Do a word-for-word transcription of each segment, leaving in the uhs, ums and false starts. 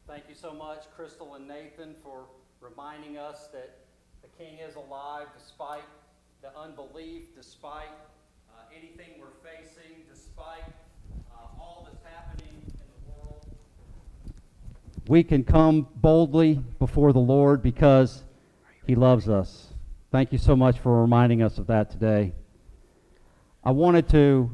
Thank you so much, Crystal and Nathan, for reminding us that the King is alive despite the unbelief, despite uh, anything we're facing, despite uh, all that's happening in the world. We can come boldly before the Lord because He loves us. Thank you so much for reminding us of that today. I wanted to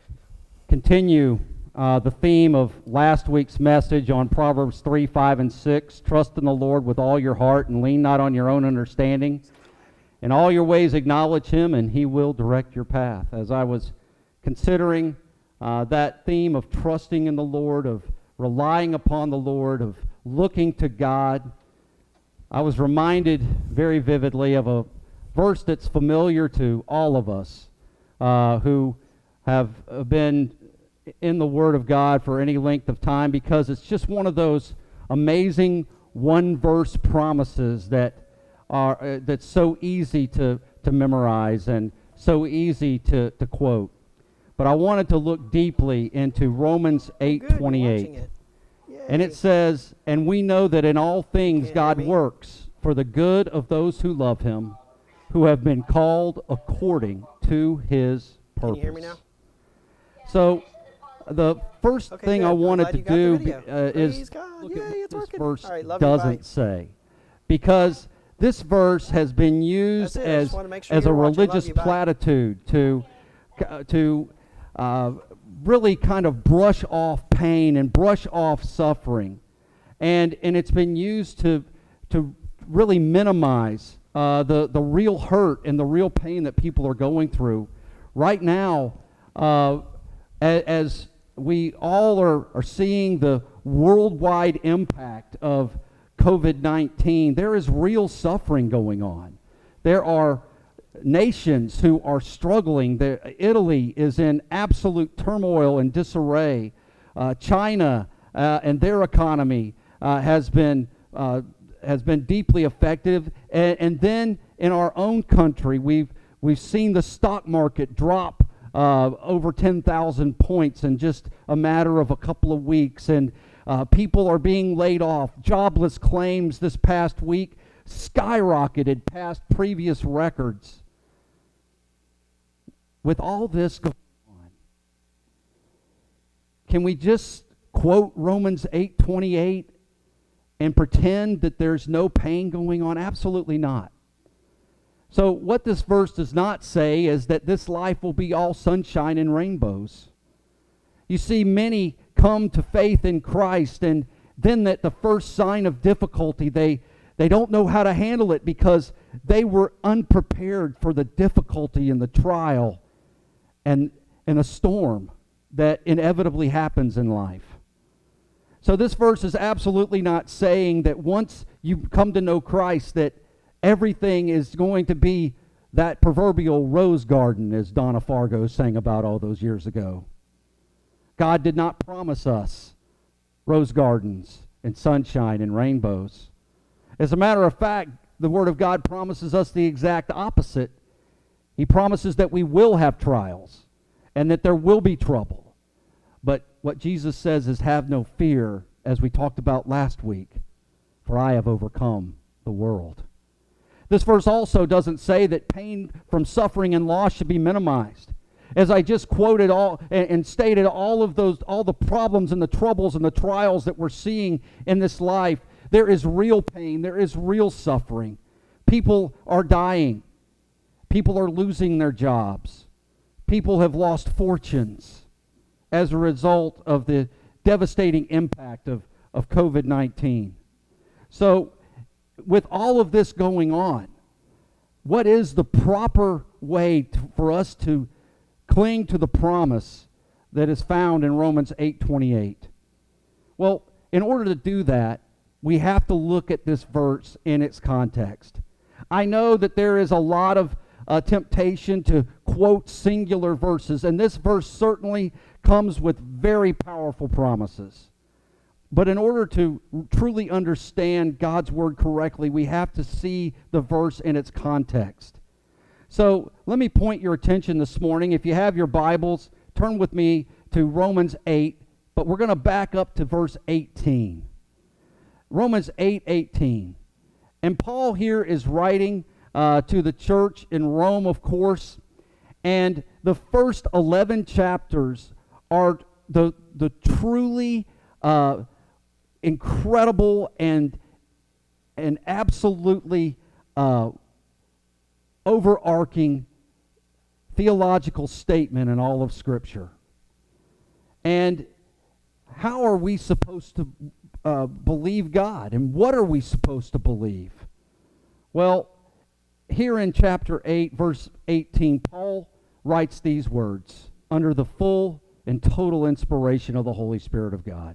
continue uh, the theme of last week's message on Proverbs three, five, and six. Trust in the Lord with all your heart and lean not on your own understanding. In all your ways acknowledge Him, and He will direct your path. As I was considering uh, that theme of trusting in the Lord, of relying upon the Lord, of looking to God, I was reminded very vividly of a verse that's familiar to all of us uh, who have been in the Word of God for any length of time, because it's just one of those amazing one-verse promises that are uh, that's so easy to, to memorize and so easy to, to quote. But I wanted to look deeply into Romans eight twenty-eight. And it says, "And we know that in all things Can't God hear me? works for the good of those who love Him, who have been called according to His purpose." Can you hear me now? So the first Okay, thing good. I I'm wanted glad to you got the do video. uh, Praise is God. look Yay, at what it's this working. verse All right, love you, doesn't bye. say. Because this verse has been used That's it. I just as, wanted to make sure as you a were watching. Love religious you, bye. platitude to, uh, to uh, really kind of brush off pain and brush off suffering. And, and it's been used to, to really minimize uh, the, the real hurt and the real pain that people are going through. Right now, uh, a, as we all are, are seeing the worldwide impact of COVID nineteen, there is real suffering going on. There are nations who are struggling. There, Italy is in absolute turmoil and disarray. Uh, China uh, and their economy uh, has been uh, has been deeply affected. And, and then in our own country, we've we've seen the stock market drop uh, over ten thousand points in just a matter of a couple of weeks, and uh, people are being laid off. Jobless claims this past week skyrocketed past previous records. With all this going on, can we just quote Romans eight twenty-eight and pretend that there's no pain going on? Absolutely not. So what this verse does not say is that this life will be all sunshine and rainbows. You see, many come to faith in Christ, and then at the first sign of difficulty, they, they don't know how to handle it because they were unprepared for the difficulty and the trial and, and a storm that inevitably happens in life. So this verse is absolutely not saying that once you come to know Christ that everything is going to be that proverbial rose garden, as Donna Fargo sang about all those years ago. God did not promise us rose gardens and sunshine and rainbows. As a matter of fact, the Word of God promises us the exact opposite. He promises that we will have trials and that there will be trouble. But what Jesus says is, have no fear, as we talked about last week, for I have overcome the world. This verse also doesn't say that pain from suffering and loss should be minimized. As I just quoted all and, and stated all of those, all the problems and the troubles and the trials that we're seeing in this life, there is real pain, there is real suffering. People are dying. People are losing their jobs. People have lost fortunes as a result of the devastating impact of, of COVID nineteen. So, with all of this going on, what is the proper way to, for us to cling to the promise that is found in Romans eight twenty-eight? Well, in order to do that, we have to look at this verse in its context. I know that there is a lot of uh, temptation to quote singular verses, and this verse certainly comes with very powerful promises. But in order to truly understand God's word correctly, we have to see the verse in its context. So let me point your attention this morning. If you have your Bibles, turn with me to Romans eight, but we're going to back up to verse eighteen. Romans eight eighteen. And Paul here is writing uh, to the church in Rome, of course, and the first eleven chapters are the, the truly uh, incredible and, and absolutely uh, overarching theological statement in all of Scripture. And how are we supposed to uh, believe God? And what are we supposed to believe? Well, here in chapter eight, verse eighteen, Paul writes these words under the full and total inspiration of the Holy Spirit of God.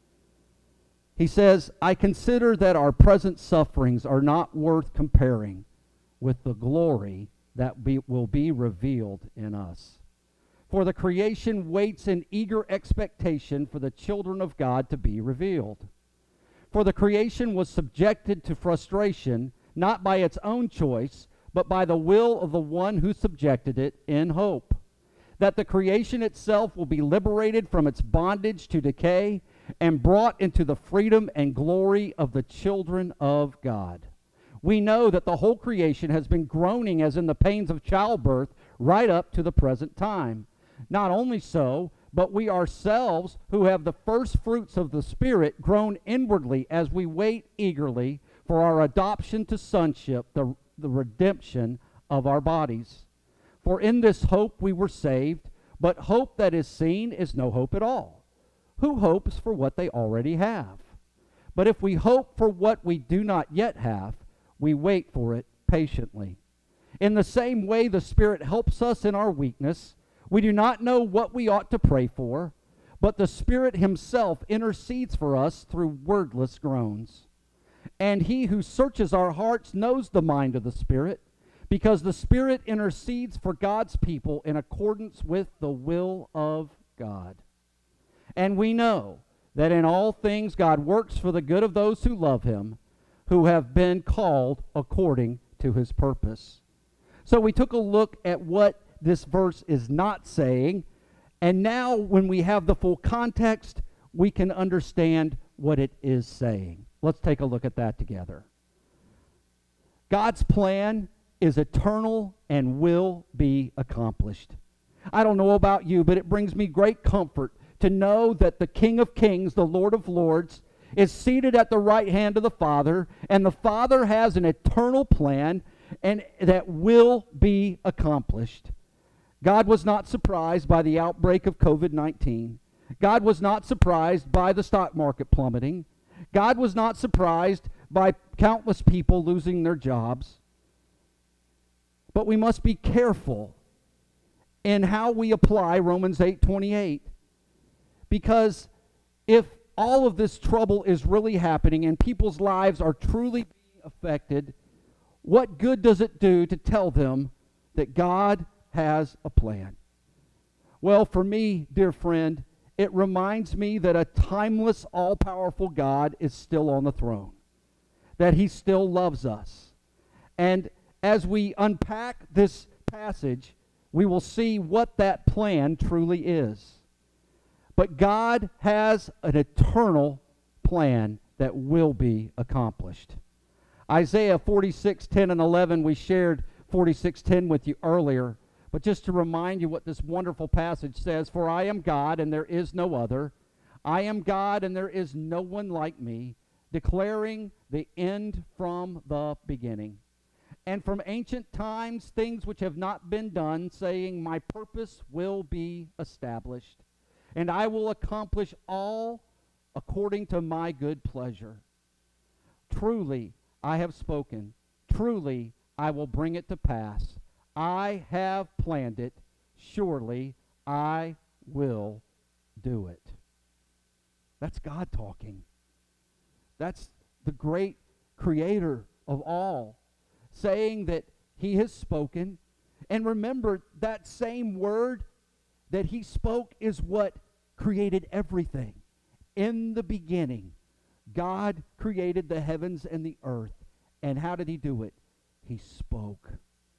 He says, I consider that our present sufferings are not worth comparing with the glory that be, will be revealed in us. For the creation waits in eager expectation for the children of God to be revealed. For the creation was subjected to frustration, not by its own choice, but by the will of the one who subjected it, in hope that the creation itself will be liberated from its bondage to decay and brought into the freedom and glory of the children of God. We know that the whole creation has been groaning as in the pains of childbirth right up to the present time. Not only so, but we ourselves who have the first fruits of the Spirit groan inwardly as we wait eagerly for our adoption to sonship, the, the redemption of our bodies. For in this hope we were saved, but hope that is seen is no hope at all. Who hopes for what they already have? But if we hope for what we do not yet have, we wait for it patiently. In the same way, the Spirit helps us in our weakness. We do not know what we ought to pray for, but the Spirit himself intercedes for us through wordless groans. And he who searches our hearts knows the mind of the Spirit, because the Spirit intercedes for God's people in accordance with the will of God. And we know that in all things God works for the good of those who love him, who have been called according to his purpose. So we took a look at what this verse is not saying, and now when we have the full context, we can understand what it is saying. Let's take a look at that together. God's plan is eternal and will be accomplished. I don't know about you, but it brings me great comfort to know that the King of Kings, the Lord of Lords, is seated at the right hand of the Father, and the Father has an eternal plan and that will be accomplished. God was not surprised by the outbreak of covid nineteen. God was not surprised by the stock market plummeting. God was not surprised by countless people losing their jobs. But we must be careful in how we apply Romans eight twenty-eight, because if all of this trouble is really happening and people's lives are truly being affected, what good does it do to tell them that God has a plan? Well, for me, dear friend, it reminds me that a timeless, all-powerful God is still on the throne, that he still loves us. And as we unpack this passage, we will see what that plan truly is. But God has an eternal plan that will be accomplished. Isaiah forty-six ten and eleven, we shared forty-six ten with you earlier, but just to remind you what this wonderful passage says, for I am God and there is no other. I am God and there is no one like me, declaring the end from the beginning. And from ancient times, things which have not been done, saying, my purpose will be established, and I will accomplish all according to my good pleasure. Truly, I have spoken. Truly, I will bring it to pass. I have planned it. Surely, I will do it. That's God talking. That's the great creator of all, saying that he has spoken. And remember, that same word that he spoke is what created everything. In the beginning, God created the heavens and the earth. And how did he do it? He spoke.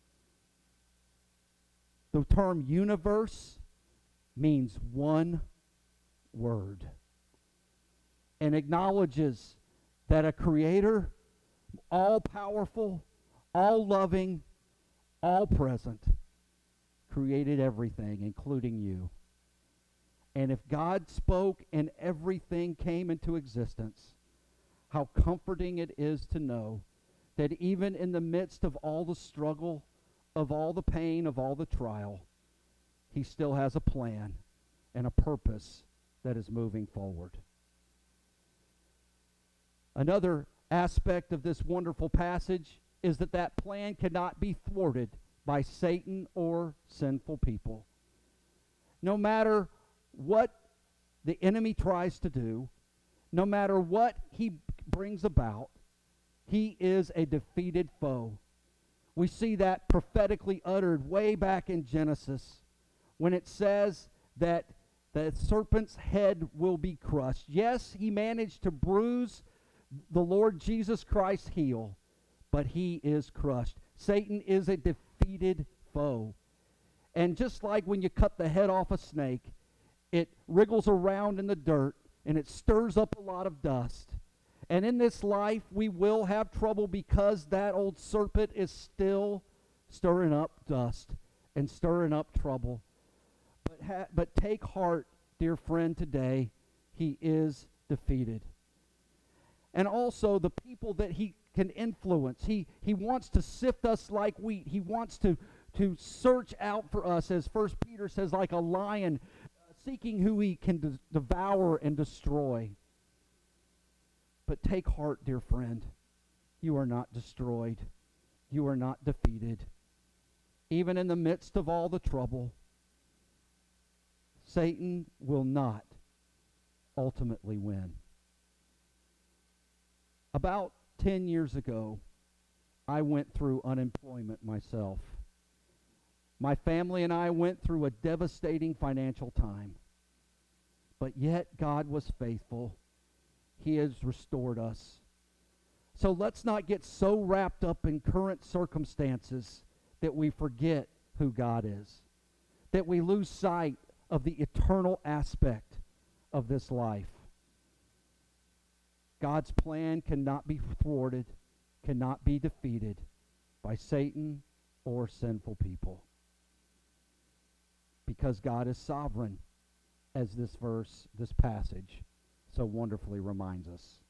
The term universe means one word, and acknowledges that a creator, all-powerful, all-loving, all-present, created everything, including you. And if God spoke and everything came into existence, how comforting it is to know that even in the midst of all the struggle, of all the pain, of all the trial, he still has a plan and a purpose that is moving forward. Another aspect of this wonderful passage is that that plan cannot be thwarted by Satan or sinful people. No matter what the enemy tries to do, no matter what he brings about, he is a defeated foe. We see that prophetically uttered way back in Genesis when it says that the serpent's head will be crushed. Yes, he managed to bruise the Lord Jesus Christ's heel, but he is crushed. Satan is a defeated foe. And just like when you cut the head off a snake, it wriggles around in the dirt and it stirs up a lot of dust. And in this life, we will have trouble because that old serpent is still stirring up dust and stirring up trouble. But, ha- but take heart, dear friend, today, he is defeated. And also the people that he can influence. He, he wants to sift us like wheat. He wants to, to search out for us, as First Peter says, like a lion, uh, seeking who he can de- devour and destroy. But take heart, dear friend. You are not destroyed. You are not defeated. Even in the midst of all the trouble, Satan will not ultimately win. About ten years ago, I went through unemployment myself. My family and I went through a devastating financial time. But yet God was faithful. He has restored us. So let's not get so wrapped up in current circumstances that we forget who God is, that we lose sight of the eternal aspect of this life. God's plan cannot be thwarted, cannot be defeated by Satan or sinful people, because God is sovereign, as this verse, this passage, so wonderfully reminds us.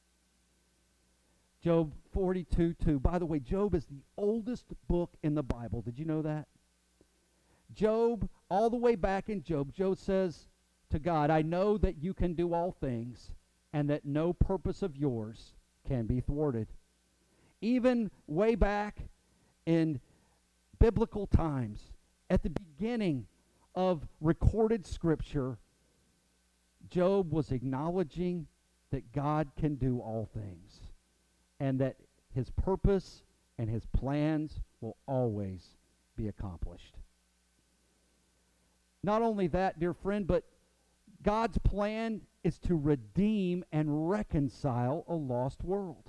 Job forty-two two. By the way, Job is the oldest book in the Bible. Did you know that? Job, all the way back in Job, Job says to God, I know that you can do all things, and that no purpose of yours can be thwarted. Even way back in biblical times, at the beginning of recorded Scripture, Job was acknowledging that God can do all things, and that his purpose and his plans will always be accomplished. Not only that, dear friend, but God's plan is to redeem and reconcile a lost world.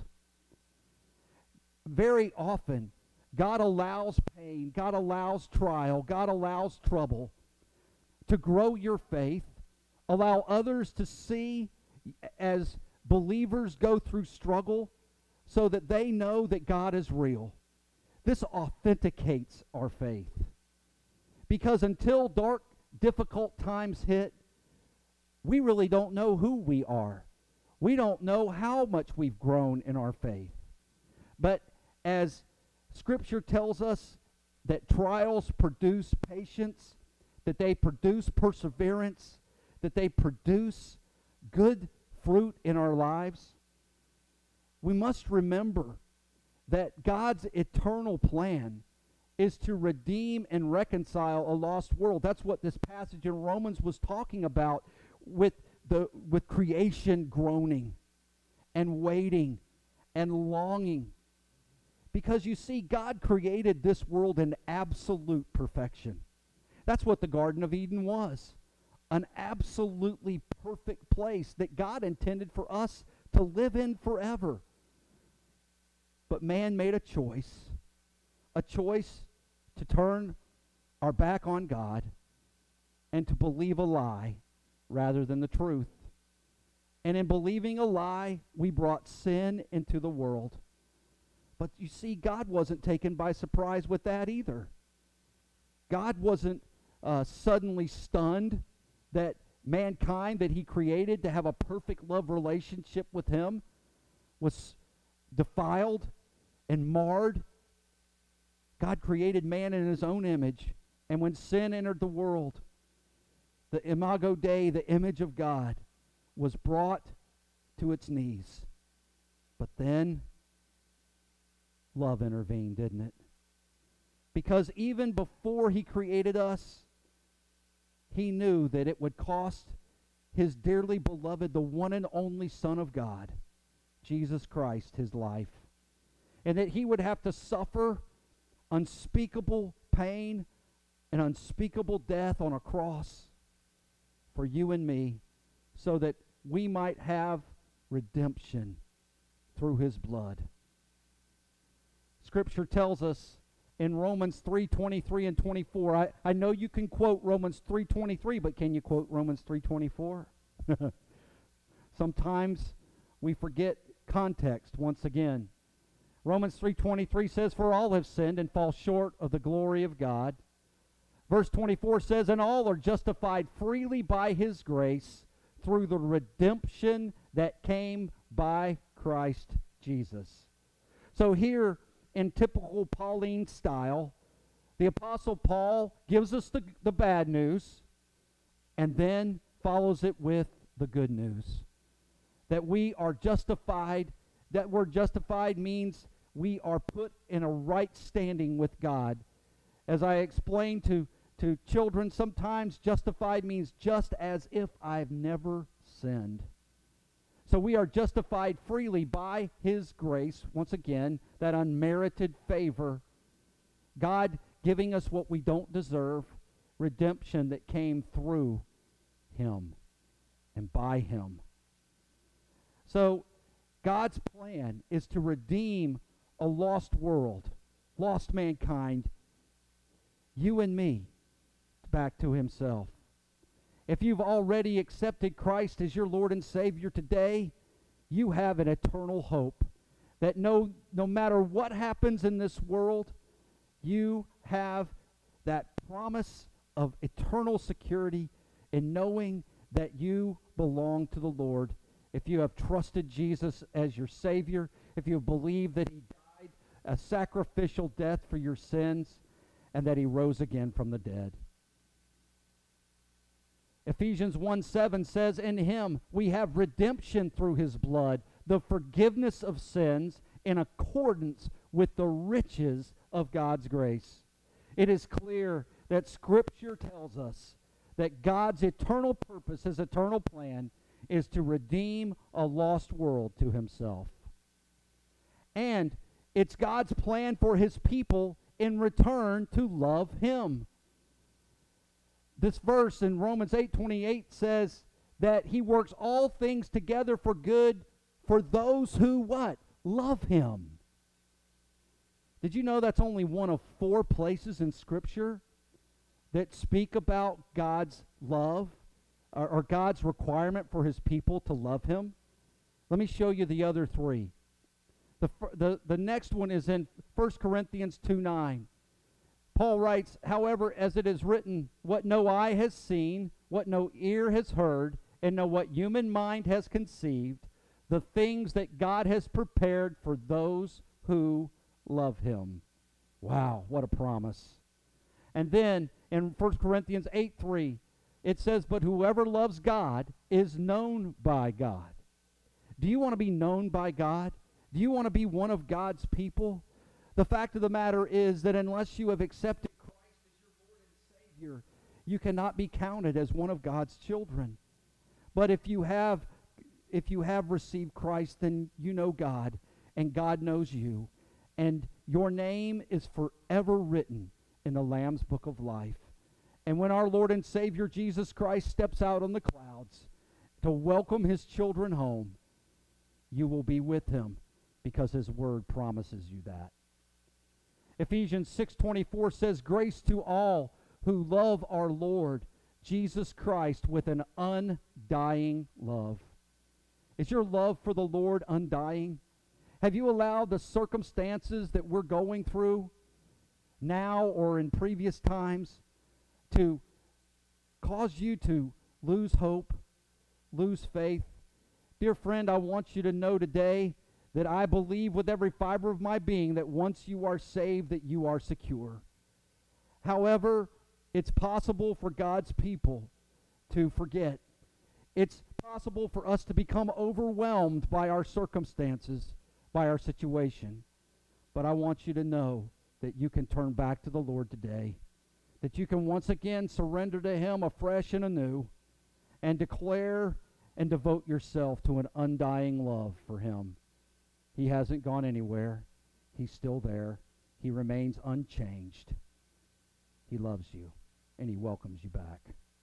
Very often, God allows pain, God allows trial, God allows trouble to grow your faith, allow others to see as believers go through struggle so that they know that God is real. This authenticates our faith. Because until dark, difficult times hit, we really don't know who we are. We don't know how much we've grown in our faith. But as Scripture tells us that trials produce patience, that they produce perseverance, that they produce good fruit in our lives, we must remember that God's eternal plan is to redeem and reconcile a lost world. That's what this passage in Romans was talking about, with the with creation groaning and waiting and longing. Because you see, God created this world in absolute perfection. That's what the Garden of Eden was. An absolutely perfect place that God intended for us to live in forever. But man made a choice, a choice to turn our back on God and to believe a lie rather than the truth. And in believing a lie, we brought sin into the world. But you see, God wasn't taken by surprise with that either. God wasn't uh, suddenly stunned that mankind that he created to have a perfect love relationship with him was defiled and marred. God created man in his own image. And when sin entered the world, the Imago Dei, the image of God, was brought to its knees. But then love intervened, didn't it? Because even before he created us, he knew that it would cost his dearly beloved, the one and only Son of God, Jesus Christ, his life. And that he would have to suffer unspeakable pain and unspeakable death on a cross for you and me, so that we might have redemption through his blood. Scripture tells us in Romans three twenty-three and twenty-four, I, I know you can quote Romans three twenty-three, but can you quote Romans three twenty-four? Sometimes we forget context once again. Romans three twenty-three says, "For all have sinned and fall short of the glory of God." Verse twenty-four says, "And all are justified freely by his grace through the redemption that came by Christ Jesus." So here, in typical Pauline style, the Apostle Paul gives us the, the bad news and then follows it with the good news. That we are justified. That word justified means we are put in a right standing with God. As I explained to, to children, sometimes justified means just as if I've never sinned. So we are justified freely by his grace. Once again, that unmerited favor. God giving us what we don't deserve. Redemption that came through him and by him. So God's plan is to redeem a lost world, lost mankind, you and me, back to himself. If you've already accepted Christ as your Lord and Savior today, you have an eternal hope that no, no matter what happens in this world, you have that promise of eternal security in knowing that you belong to the Lord. If you have trusted Jesus as your Savior, if you have believed that he died a sacrificial death for your sins, and that he rose again from the dead. Ephesians one seven says, "In him we have redemption through his blood, the forgiveness of sins in accordance with the riches of God's grace." It is clear that Scripture tells us that God's eternal purpose, his eternal plan, is to redeem a lost world to himself. And it's God's plan for his people in return to love him. This verse in Romans eight twenty-eight says that he works all things together for good for those who what? Love him. Did you know that's only one of four places in Scripture that speak about God's love or, or God's requirement for his people to love him? Let me show you the other three. The, the, the next one is in First Corinthians two nine. Paul writes, "However, as it is written, what no eye has seen, what no ear has heard, and no what human mind has conceived, the things that God has prepared for those who love him." Wow, what a promise. And then in First Corinthians eight three, it says, "But whoever loves God is known by God." Do you want to be known by God? Do you want to be one of God's people? The fact of the matter is that unless you have accepted Christ as your Lord and Savior, you cannot be counted as one of God's children. But if you have, if you have received Christ, then you know God, and God knows you, and your name is forever written in the Lamb's Book of Life. And when our Lord and Savior Jesus Christ steps out on the clouds to welcome his children home, you will be with him because his word promises you that. Ephesians six twenty-four says, "Grace to all who love our Lord Jesus Christ with an undying love." Is your love for the Lord undying? Have you allowed the circumstances that we're going through now or in previous times to cause you to lose hope, lose faith? Dear friend, I want you to know today that I believe with every fiber of my being that once you are saved, that you are secure. However, it's possible for God's people to forget. It's possible for us to become overwhelmed by our circumstances, by our situation. But I want you to know that you can turn back to the Lord today, that you can once again surrender to Him afresh and anew, and declare and devote yourself to an undying love for Him. He hasn't gone anywhere. He's still there. He remains unchanged. He loves you, and He welcomes you back.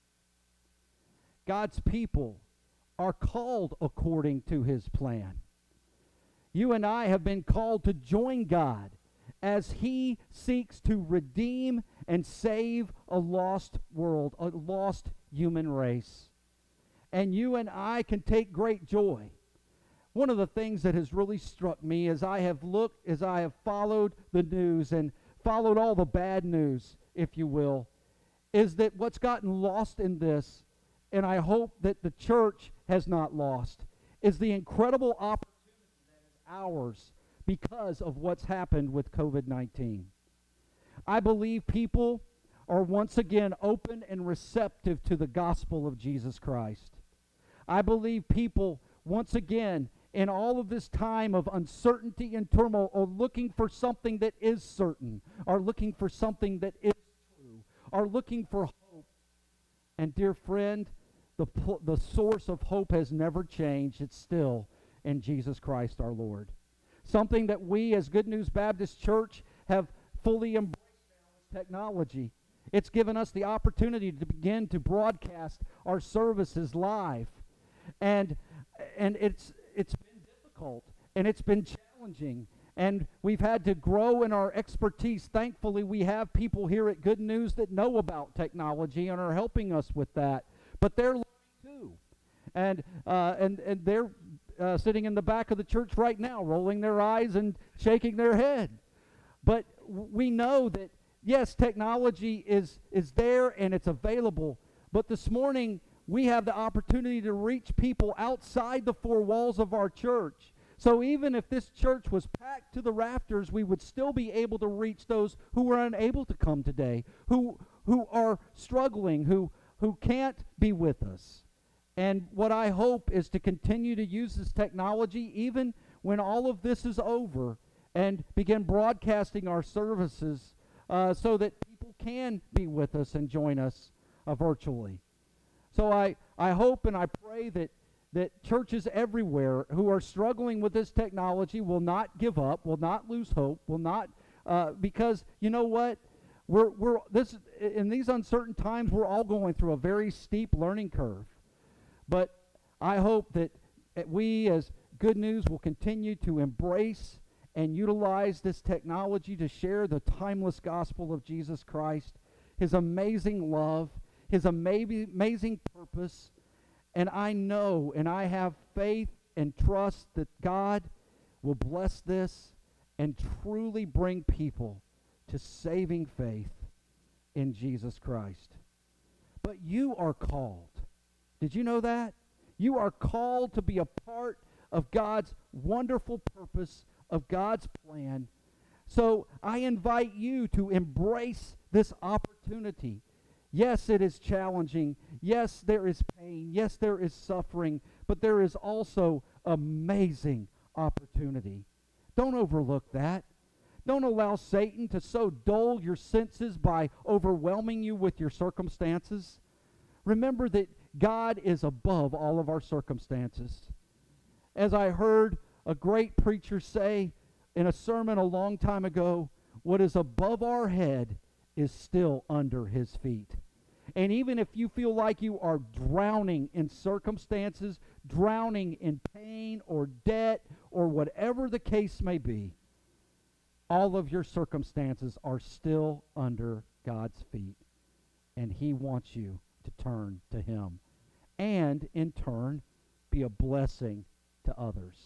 God's people are called according to His plan. You and I have been called to join God as He seeks to redeem and save a lost world, a lost human race. And you and I can take great joy. One of the things that has really struck me as I have looked, as I have followed the news and followed all the bad news, if you will, is that what's gotten lost in this, and I hope that the church has not lost, is the incredible opportunity that is ours because of what's happened with COVID nineteen. I believe people are once again open and receptive to the gospel of Jesus Christ. I believe people once again in all of this time of uncertainty and turmoil are looking for something that is certain, are looking for something that is true, are looking for hope. And dear friend, the, the source of hope has never changed. It's still in Jesus Christ our Lord. Something that we as Good News Baptist Church have fully embraced now is technology. It's given us the opportunity to begin to broadcast our services live. And and it's it's been difficult, and it's been challenging, and we've had to grow in our expertise. Thankfully, we have people here at Good News that know about technology and are helping us with that. But they're learning too, and uh, and and they're uh, sitting in the back of the church right now, rolling their eyes and shaking their head. But we know that yes, technology is is there and it's available. But this morning, we have the opportunity to reach people outside the four walls of our church. So even if this church was packed to the rafters, we would still be able to reach those who are unable to come today, who who are struggling, who who can't be with us. And what I hope is to continue to use this technology even when all of this is over, and begin broadcasting our services uh, so that people can be with us and join us uh, virtually. So I, I hope and I pray that, that churches everywhere who are struggling with this technology will not give up, will not lose hope, will not, uh, because you know what? We're, we're, this, in these uncertain times, we're all going through a very steep learning curve. But I hope that we as Good News will continue to embrace and utilize this technology to share the timeless gospel of Jesus Christ, His amazing love, His amazing, amazing purpose. And I know and I have faith and trust that God will bless this and truly bring people to saving faith in Jesus Christ. But you are called. Did you know that? You are called to be a part of God's wonderful purpose, of God's plan. So I invite you to embrace this opportunity. Yes, it is challenging. Yes, there is pain. Yes, there is suffering. But there is also amazing opportunity. Don't overlook that. Don't allow Satan to so dull your senses by overwhelming you with your circumstances. Remember that God is above all of our circumstances. As I heard a great preacher say in a sermon a long time ago, what is above our head is still under His feet. And even if you feel like you are drowning in circumstances, drowning in pain or debt or whatever the case may be, all of your circumstances are still under God's feet. And He wants you to turn to Him. And in turn, be a blessing to others.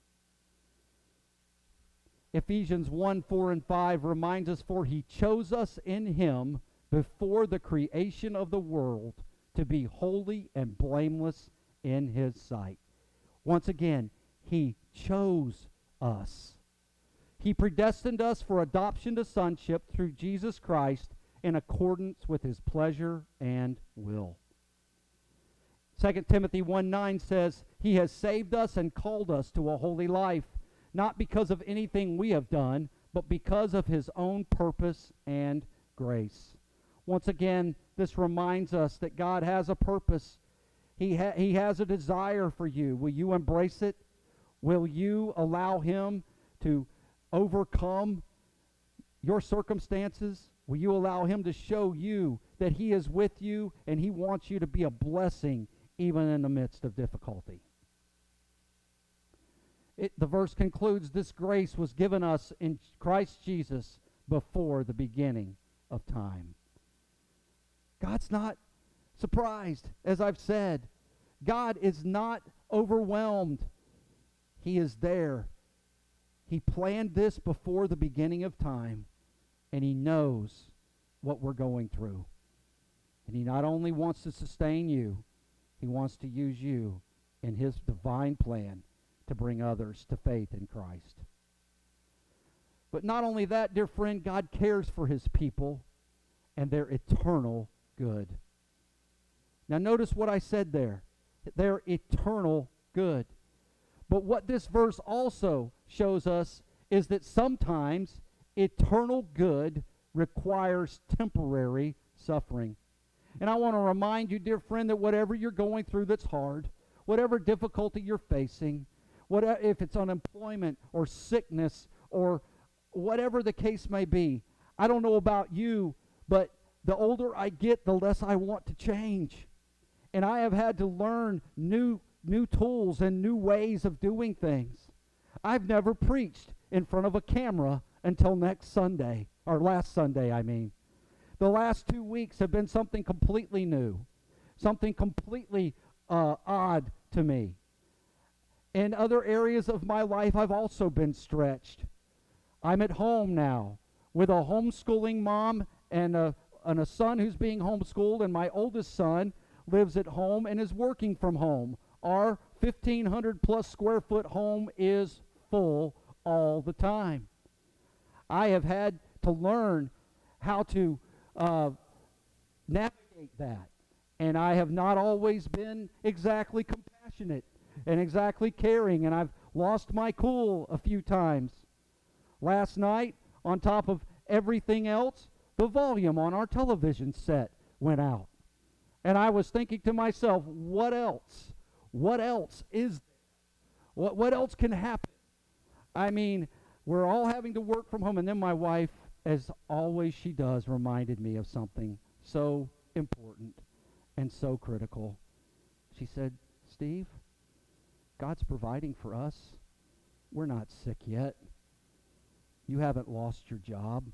Ephesians one, four, and five reminds us, for he chose us in him before the creation of the world to be holy and blameless in his sight. Once again, he chose us. He predestined us for adoption to sonship through Jesus Christ in accordance with his pleasure and will. Second Timothy one nine says, he has saved us and called us to a holy life, not because of anything we have done, but because of his own purpose and grace. Once again, this reminds us that God has a purpose. He, ha- he has a desire for you. Will you embrace it? Will you allow him to overcome your circumstances? Will you allow him to show you that he is with you and he wants you to be a blessing even in the midst of difficulty? It, the verse concludes, this grace was given us in Christ Jesus before the beginning of time. God's not surprised, as I've said. God is not overwhelmed. He is there. He planned this before the beginning of time, and he knows what we're going through. And he not only wants to sustain you, he wants to use you in his divine plan to bring others to faith in Christ. But not only that, dear friend, God cares for his people and their eternal good. Now notice what I said there. Their eternal good. But what this verse also shows us is that sometimes eternal good requires temporary suffering. And I want to remind you, dear friend, that whatever you're going through that's hard, whatever difficulty you're facing, whatever, if it's unemployment or sickness or whatever the case may be, I don't know about you, but the older I get, the less I want to change. And I have had to learn new new tools and new ways of doing things. I've never preached in front of a camera until next Sunday, or last Sunday, I mean. The last two weeks have been something completely new, something completely uh, odd to me. In other areas of my life, I've also been stretched. I'm at home now with a homeschooling mom and a, and a son who's being homeschooled, and my oldest son lives at home and is working from home. Our fifteen hundred plus square foot home is full all the time. I have had to learn how to uh, navigate that. And I have not always been exactly compassionate and exactly caring, and I've lost my cool a few times. Last night, on top of everything else, the volume on our television set went out. And I was thinking to myself, what else? What else is there? What, what else can happen? I mean, we're all having to work from home. And then my wife, as always she does, reminded me of something so important and so critical. She said, Steve, God's providing for us. We're not sick yet. You haven't lost your job.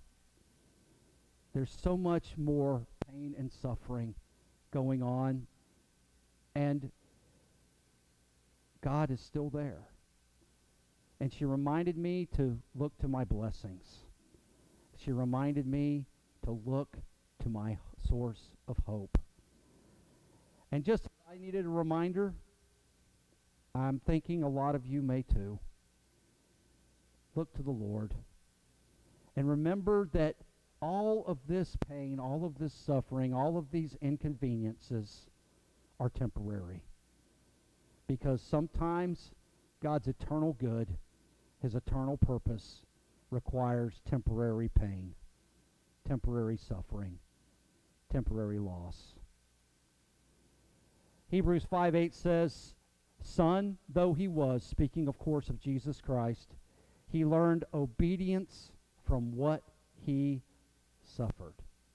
There's so much more pain and suffering going on, and God is still there. And she reminded me to look to my blessings. She reminded me to look to my source of hope. And just as I needed a reminder, I'm thinking a lot of you may too. Look to the Lord. And remember that all of this pain, all of this suffering, all of these inconveniences are temporary. Because sometimes God's eternal good, his eternal purpose, requires temporary pain, temporary suffering, temporary loss. Hebrews five eight says, Son, though he was, speaking of course of Jesus Christ, he learned obedience from what he suffered.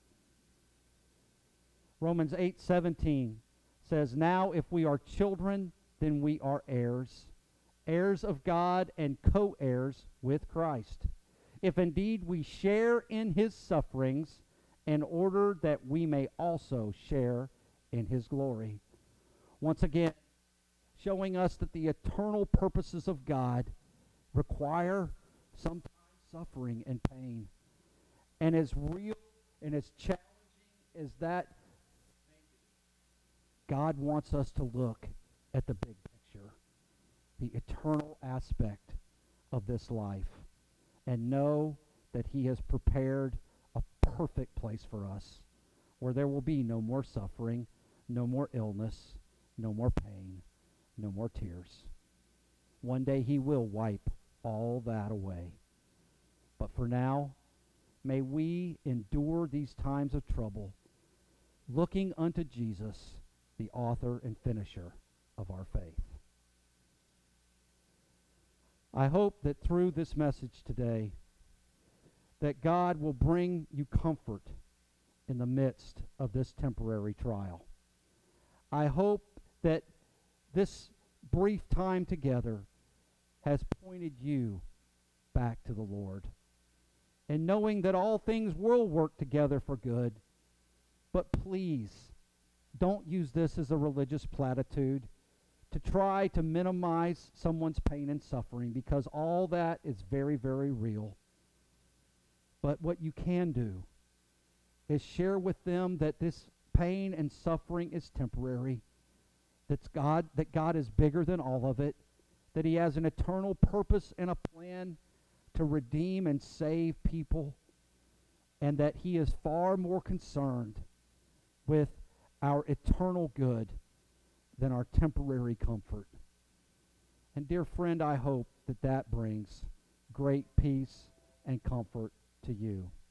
Romans eight seventeen says, Now if we are children, then we are heirs, heirs of God and co-heirs with Christ, if indeed we share in his sufferings, in order that we may also share in his glory. Once again, showing us that the eternal purposes of God require sometimes suffering and pain. And as real and as challenging as that may be, God wants us to look at the big picture, the eternal aspect of this life, and know that He has prepared a perfect place for us where there will be no more suffering, no more illness, no more pain, no more tears. One day He will wipe all that away. But for now, may we endure these times of trouble, looking unto Jesus, the author and finisher of our faith. I hope that through this message today, that God will bring you comfort in the midst of this temporary trial. I hope that this brief time together has pointed you back to the Lord. And knowing that all things will work together for good, but please don't use this as a religious platitude to try to minimize someone's pain and suffering, because all that is very, very real. But what you can do is share with them that this pain and suffering is temporary, that's God, that God is bigger than all of it, that He has an eternal purpose and a plan to redeem and save people, and that He is far more concerned with our eternal good than our temporary comfort. And dear friend, I hope that that brings great peace and comfort to you.